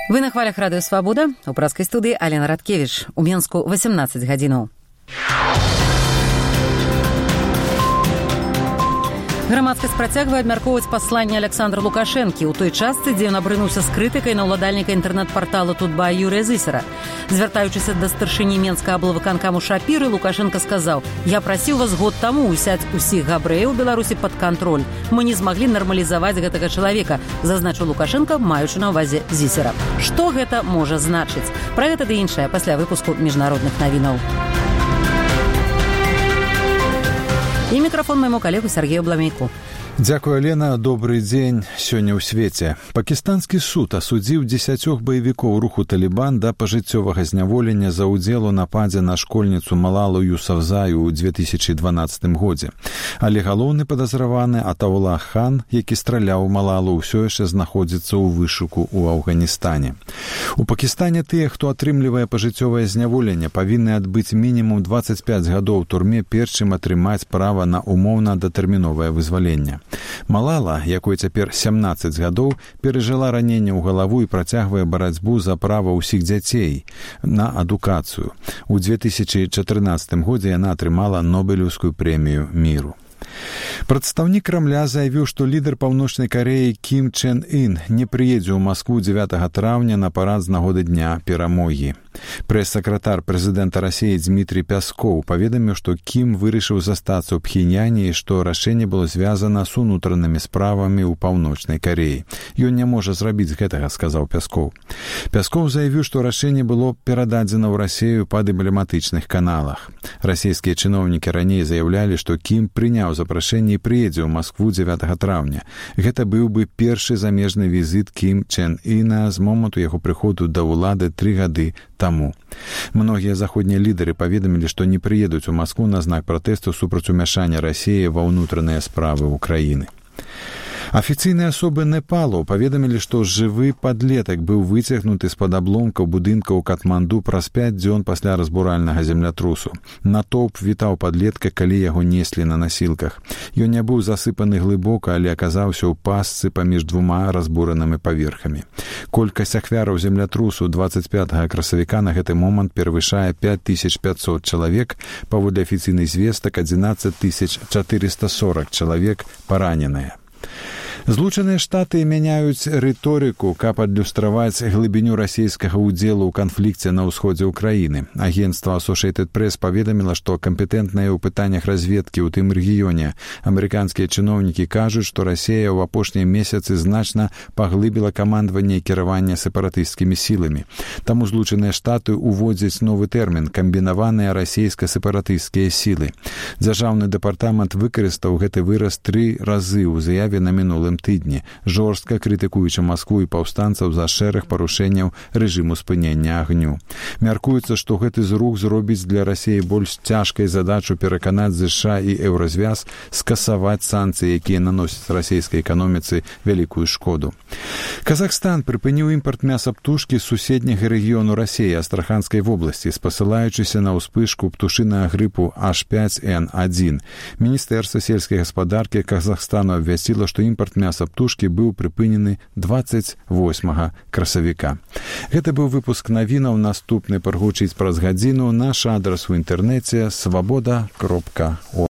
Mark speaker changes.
Speaker 1: Вы на хвалях радыё «Свабода». У праскай студыі Алена Радкевіч. У Менску 18 гадзінаў. Грамадскасць працягвае абмяркоўваць пасланне Александра Лукашэнкі ў той частцы, дзе ён абрынуўся з крытыкай на ўладальніка інтэрнэт-партала «Тутбай» Юрыя Зысера. Звяртаючыся да старшыні Менскага аблвыканкаму Шапіры, Лукашенко сказаў: «Я прасіў вас год таму ўзяць усіх габрэяў у Беларусі пад кантроль. Мы не змаглі нармалізаваць гэтага чалавека», зазначыў Лукашенко, маючы на ўвазе Зісера. Што гэта можа значыць? Пра гэта ды іншае пасля выпуску міжнародных навінаў. І мікрафон майму калегу Сергею Бламейку.
Speaker 2: Дзякуй, Алена. Добрый дзень. Сёння ў свеце. Пакістанскі суд асудзіў 10 баевікоў руху «Талібан» да пажыццёвага зняволення за ўдзел у нападзе на школьніцу Малалу Юсафзай у 2012 годзе. Але галоўны падазраваны Атаула Хан, які страляў Малалу, ўсё яшчэ знаходзіцца ў вышуку ў Афганістане. У Пакістане тыя, хто атрымлівае пажыццёвае зняволенне, павінны адбыць мінімум 25 гадоў у турме, перш чым атрымаць права на умоўна-датэрміновае вызваленне. Малала, якой цяпер 17 гадоў, перажыла раненне ў галаву і працягвае барацьбу за права ўсіх дзяцей на адукацыю. У 2014 годзе яна атрымала Нобелеўскую прэмію міру. Прадстаўнік Крамля заявіў, што лідар Паўночнай Карэі Кім Чен Ын не прыедзе ў Маскву 9 траўня на парад з нагоды Дня перамогі. Прэс-сакратар прэзідэнта Расіі Дмітрий Пяскоў паведаміў, што Кім вырашыў застацца ў Пхеньяне і што рашэнне было звязана з унутранымі справамі ў Паўночнай Карэі. Ён не можа зрабіць гэтага, сказаў Пяскоў. Пяскоў заявіў, што рашэнне было перададзена ў Расію па дыпламатычных каналах. Расійскія чыноўнікі раней заявлялі, што Кім прыняў запрашэнне і прыедзе ў Маскву 9 траўня. Гэта быў бы першы замежны візіт Кім Чен Іна з моманту яго прыходу да ўлады 3 гады таму. Многія заходнія лідары паведамілі, што не прыедуць у Маскву на знак пратэсту супраць умяшання Расіі ва ўнутраныя справы ўкраіны. Афіцыйныя асобы Непалу паведамілі, што жывы падлетак быў выцягнуты з-пад абломкаў будынка ў Катманду праз 5 дзён пасля разбуральнага землятрусу. Натоўп вітаў падлетка, калі яго неслі на насілках. Ён не быў засыпаны глыбока, але аказаўся ў пастцы паміж 2 разбуранымі паверхамі. Колькасць ахвяраў землятрусу 25 красавіка на гэты момант перавышае 5500 чалавек, паводле афіцыйных звестак 11 440 чалавек параненыя. Злучаныя Штаты мяняюць рыторыку, каб адлюстраваць глыбіню расійскага ўдзелу ў канфлікце на ўсходзе ўкраіны. Агенцтва Associated Press паведаміла, што кампетэнтныя ў пытаннях разведкі ў тым рэгіёне амерыканскія чыноўнікі кажуць, што Расія ў апошнія месяцы значна паглыбіла камандаванне і кіраванне сепаратысцкімі сіламі. Таму Злучаныя Штаты ўводзяць новы тэрмін камбінаваныя расійска-сепаратысцкія сілы. Дзяржаўны дэпартамент выкарыстаў гэты выраз 3 разы ў заяве на мінулым тыдні, жорстка крытыкуючы Маскву і паўстанцаў за шэраг парушэнняў рэжыму спынення агню. Мяркуецца, што гэты зрух зробіць для Расіі больш цяжкай задачу пераканаць ЗША і Еўразвяз скасаваць санкцыі, якія наносяць расійскай эканоміцы вялікую шкоду. Казахстан прыпыніў імпарт мяса птушкі з суседняга рэгіёну Расіі, Астраханскай вобласці, спасылаючыся на ўспышку птушынага грыпу H5N1. Міністэрства сельскай гаспадаркі Казахстану абвясціла, што імпарт мяса птушкі быў прыпынены 28 красавіка. Гэта быў выпуск навінаў. Наступны прагучыць праз гадзіну. Наш адрас у інтэрнэце свабода.орг.